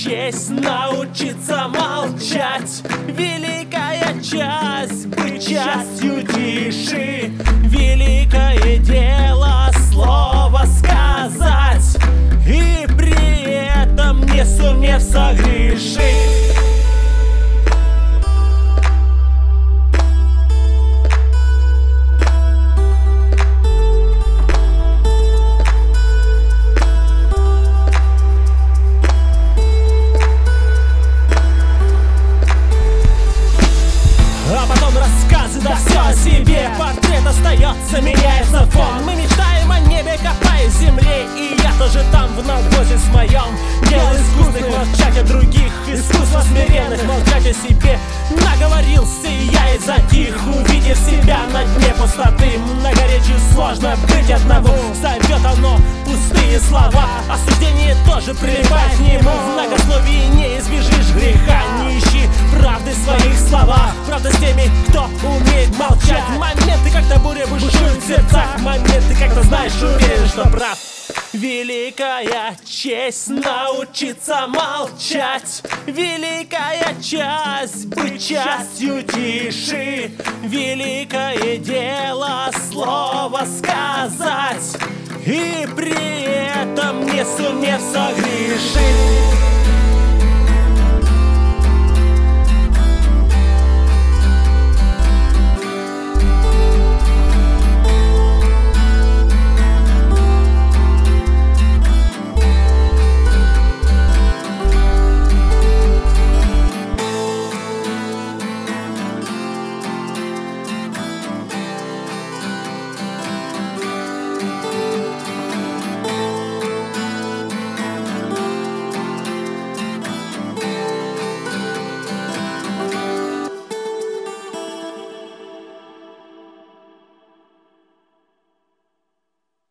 честь научиться молчать. Великая часть быть частью тиши. Великое дело слово сказать, и при этом не сумев согрешить. А потом рассказы, да все о себе. Портрет остается, меняется фон. Мы мечтаем о небе, копая в земле. И я тоже там в навозе своем. Дело искусных молчать о других, искусство смиренных молчать о себе. Наговорился и я и затих, увидев себя на дне пустоты. Многоречию сложно быть одного, зовет оно пустые слова. Осуждение тоже прилипает к нему. В многословии не избежишь греха. Не ищи правды в своих словах. Правда с теми, кто умеет молчать. Моменты, когда буря бушует в сердцах. Моменты, когда знаешь, уверен, что прав. Великая честь научиться молчать. Великая часть быть частью тиши. Великое дело слово сказать, и при этом не сумев согрешить.